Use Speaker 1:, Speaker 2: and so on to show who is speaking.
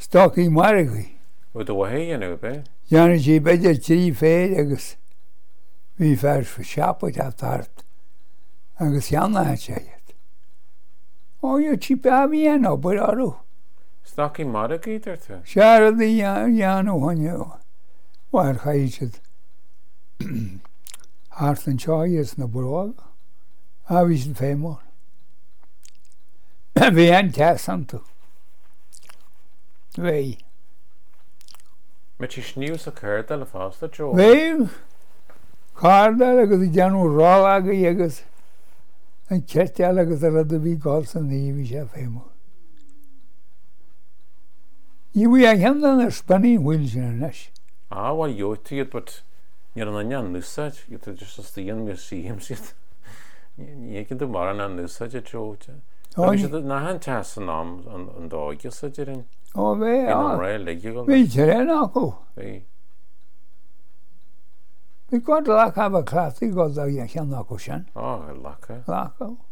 Speaker 1: Stocky Margui.
Speaker 2: With the way, you know, be.
Speaker 1: Janne G. Bedger 3 fé agus bhí fear for siappaid a tart agus Janna hat sé it. Oh, you cheap aviano, but aru.
Speaker 2: Stocky Margui there too.
Speaker 1: Shara the Janu when you war hated Hart and Choyes na brog. I was in Famor. We had Tassanto. Way.
Speaker 2: Met je sneeuws occurred de vaste Joe.
Speaker 1: Way. Carda, agus Janu Rolla, agus and Chettel, agus the other big gods and the Evisha Famor. You were a hand on a spinning wheels in a nash.
Speaker 2: Ah, well, you to it, but you're on a young news such. You just the young see him sit. You can do more than news such a Joe. Oh, you should not have chance on dog, you said you're in.
Speaker 1: Oh, they are.
Speaker 2: We
Speaker 1: got luck have a class, he goes out, you can knock ocean.
Speaker 2: Oh, luck,
Speaker 1: Luck.